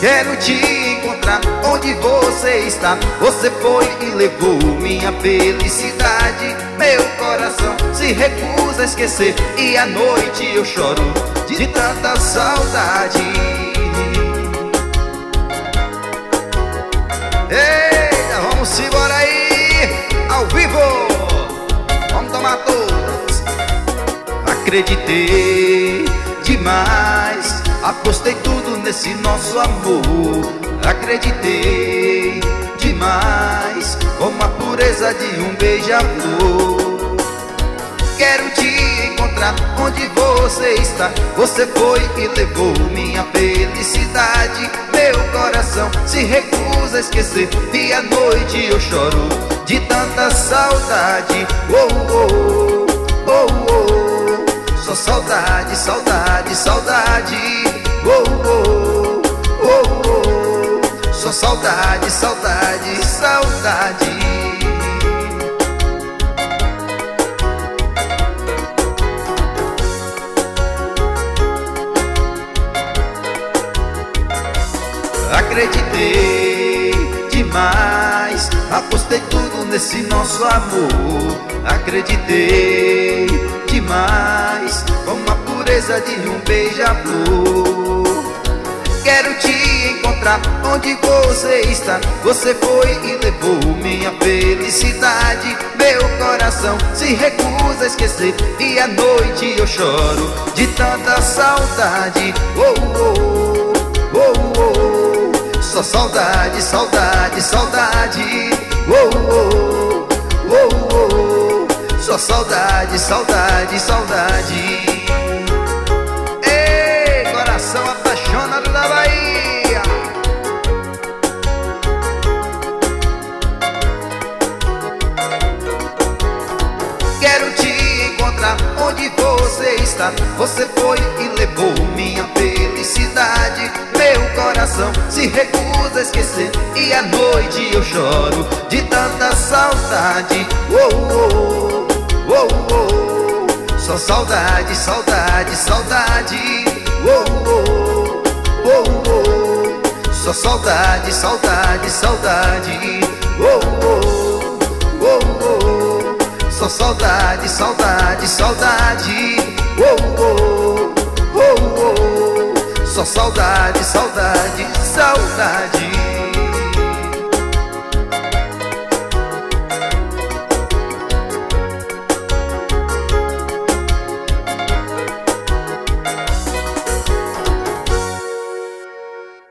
Quero te encontrar onde você está. Você foi e levou minha felicidade. Meu coração se recusa a esquecer, e à noite eu choro de tanta saudade. Eita, vamos embora aí, ao vivo. Vamos tomar todas. Acreditei demais, apostei tudo nesse nosso amor. Acreditei demais, como a pureza de um beija-flor. Quero te encontrar onde você está. Você foi e levou minha felicidade. Meu coração se recusa a esquecer, e à noite eu choro de tanta saudade. Oh, oh, oh, oh. Só saudade, saudade, saudade. Oh, oh, oh, oh. Só saudade, saudade, saudade. Acreditei demais, apostei tudo nesse nosso amor. Acreditei demais, como a pureza de um beija-flor. Quero te encontrar onde você está. Você foi e levou minha felicidade. Meu coração se recusa a esquecer, e à noite eu choro de tanta saudade. Oh, oh, oh, oh. Só saudade, saudade, saudade. Oh, oh, oh, oh. Só saudade, saudade, saudade. Ei, coração apaixonado da Bahia. Quero te encontrar onde você está. Você foi e levou minha felicidade. Meu coração se recusa a esquecer, e à noite eu choro de tanta saudade. Oh, oh, oh, oh. Só saudade, saudade, saudade. Oh, oh, oh, oh. Só saudade, saudade, saudade. Oh, oh, oh, oh. Só saudade, saudade, saudade. Oh, oh, oh, oh. Só saudade, saudade, saudade.